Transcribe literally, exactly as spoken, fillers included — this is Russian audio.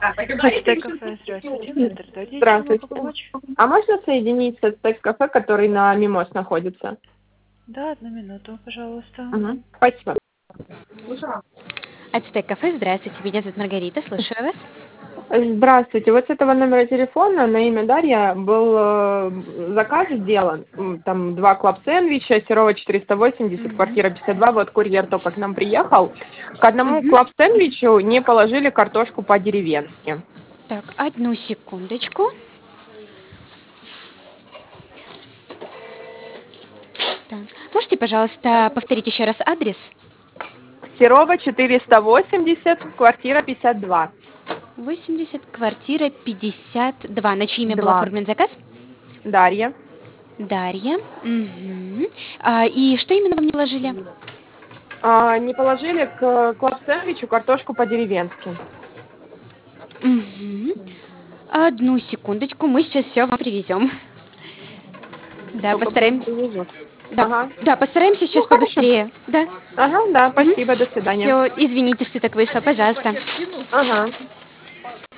Ацтек кафе, здравствуйте. Центр Дадзи, чем могу Здравствуйте. помочь? А можно соединить с Ацтек-кафе, который на Мимос находится? Да, одну минуту, пожалуйста. Мгм. Спасибо. Ацтек кафе, здравствуйте, меня зовут Маргарита, слушаю вас. Здравствуйте. Вот с этого номера телефона на имя Дарья был э, заказ сделан. М, Там два клаб-сэндвича, Серова четыреста восемьдесят, Мгм. квартира пятьдесят два. Вот курьер только к нам приехал. К одному Мгм. клаб-сэндвичу не положили картошку по-деревенски. Так, одну секундочку. Так. Можете, пожалуйста, повторить еще раз адрес? Серова четыреста восемьдесят, квартира пятьдесят два. восемьдесят, квартира пятьдесят два. На чье имя был Два. оформлен заказ? Дарья. Дарья. Мгм. А, и что именно вам не положили? А, не положили к клаб-сэндвичу картошку по-деревенски. Мгм. Одну секундочку, мы сейчас все вам привезем. Да, Только пусть постараемся. привезут. Да, Ага. да, постараемся Ну, сейчас хорошо. побыстрее. Да. Ага, да, спасибо, до свидания. Все, извините, что так вышло, пожалуйста. Ага.